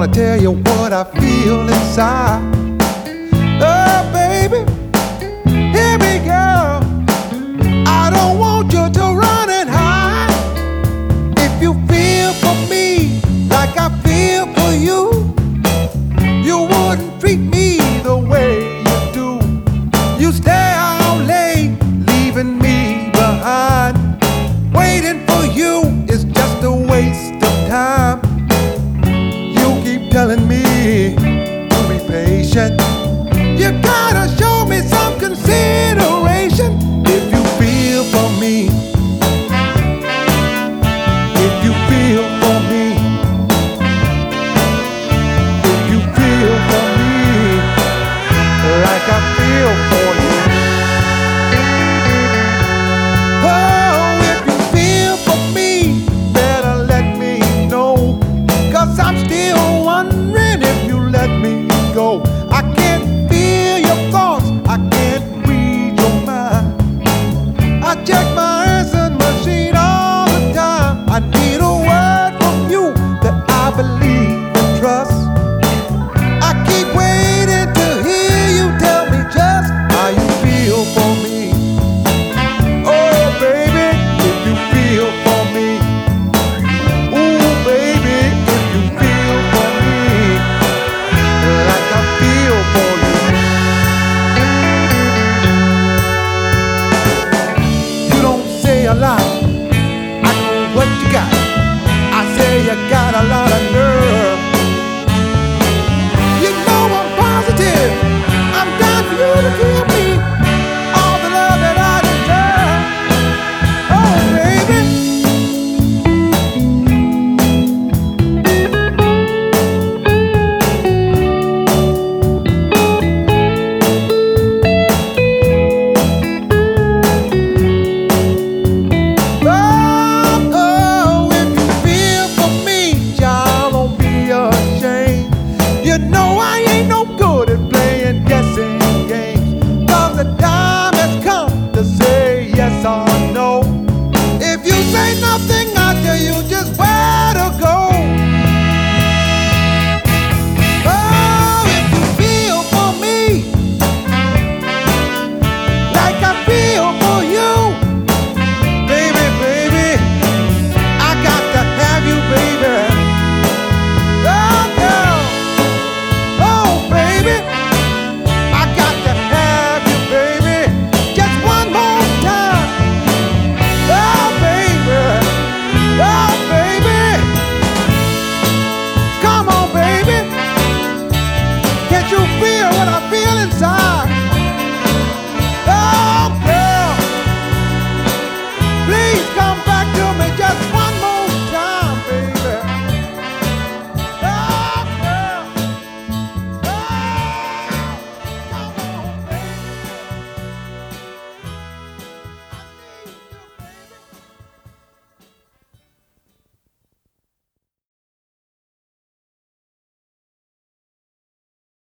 gonna tell you what I feel inside. Oh, baby, hear me, girl. I don't want you to run and hide. If you feel for me like I feel for you, you wouldn't treat me the way you do. You stay out late, leaving me behind. Waiting for you is just a waste of time. You keep telling me to be patient. You gotta show me some consideration. If you feel for me, if you feel for me, if you feel for me like I feel for you. Oh, if you feel for me, better let me know. 'Cause I'm still wondering if you let me go. I can't feel your thoughts, I can't read your mind. I check my answer machine all the time. I need a word from you that I believe and trust. I keep waiting to hear you tell me just how you feel for me. Oh, baby, if you feel for me. Ooh, baby, if you feel for me like I feel for you. You don't say a lot, I know what you got. I say you got a lot of nerve. You know I'm positive, I'm down for you to give me all the love that I deserve. Oh, baby. Oh, if you feel for me, child, don't be ashamed. You know I ain't no good at playing guessing games. 'Cause the time has come to say yes or no. If you say nothing, I'll tell you just where to go.